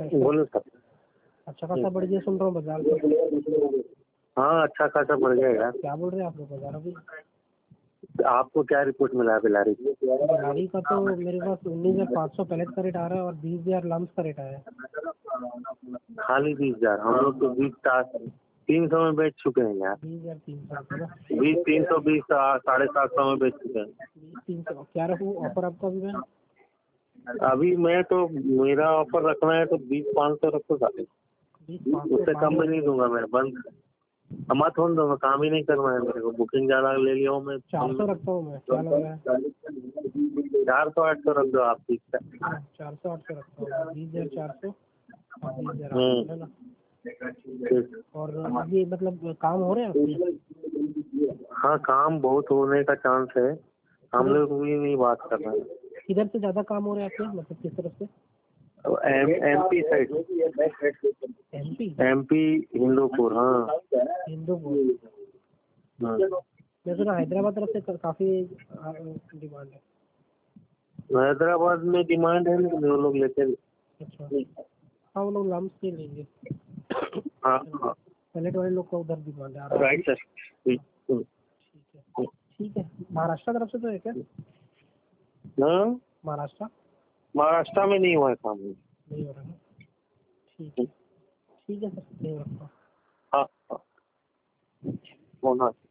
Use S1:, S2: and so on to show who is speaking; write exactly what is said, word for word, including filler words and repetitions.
S1: है इसका?
S2: बोलो सर।
S1: अच्छा खासा बढ़ गया सुन रहा हूँ बाजार में।
S2: हाँ अच्छा खासा बढ़ जाएगा।
S1: क्या बोल रहे हैं आप लोग बाजार अभी?
S2: आपको क्या रिपोर्ट मिला है बिलारी की?
S1: बिलारी का तो मेरे पास उन्नीस हजार पाँच सौ पैलेट का रेट आ रहा है और बीस हजार लम्स का रेट आया है।
S2: खाली बीस हजार हम लोग तो बीस का तीन सौ में बेच चुके हैं यार।
S1: बीस हजार तीन सौ रुपये ना?
S2: बीस तीन सौ बीस साढ़े सात सौ में बेच चुके हैं।
S1: बीस तीन सौ क्या रखूँ ऑफर आपका अभी मैं?
S2: अभी मैं तो मेरा ऑफर रखना है तो बीस पाँच सौ रखो सारे,
S1: बीस पाँच सौ
S2: उससे कम में नहीं दूंगा मैं। बंद मत होने दूंगा, काम ही नहीं करना है मेरे को। बुकिंग ज्यादा ले लिया हूँ मैं।
S1: चार सौ रखता हूँ मैं, क्या लग रहा है?
S2: चार सौ आठ सौ रख दो आप ठीक है।
S1: चार सौ आठ सौ रखता हूँ, बीस हजार चार सौ और बीस हजार
S2: हम्म।
S1: है ना? और ये मतलब काम हो रहे हैं आपके?
S2: हाँ काम बहुत होने का चांस है, हम लोग भी नहीं बात कर रहे हैं।
S1: किधर से ज्यादा काम हो रहे हैं आपके, मतलब किस तरफ से?
S2: M MP side.
S1: MP?
S2: MP Hindupur. हाँ
S1: हिंदूपुर।
S2: हाँ।
S1: मैं सुना हैदराबाद तरफ से काफी डिमांड है।
S2: हैदराबाद में डिमांड है लेकिन वो लोग लेते नहीं।
S1: अच्छा हाँ, वो लोग लम्स से लेंगे।
S2: हाँ हाँ
S1: पैलेट वाले लोग का उधर डिमांड है।
S2: Right sir.
S1: ठीक है ठीक है। महाराष्ट्र तरफ से तो है क्या?
S2: हाँ
S1: महाराष्ट्र
S2: महाराष्ट्र में नहीं हुआ है काम।
S1: नहीं हो रहा है। ठीक है ठीक है सर, नहीं रखता।
S2: हाँ हाँ होना।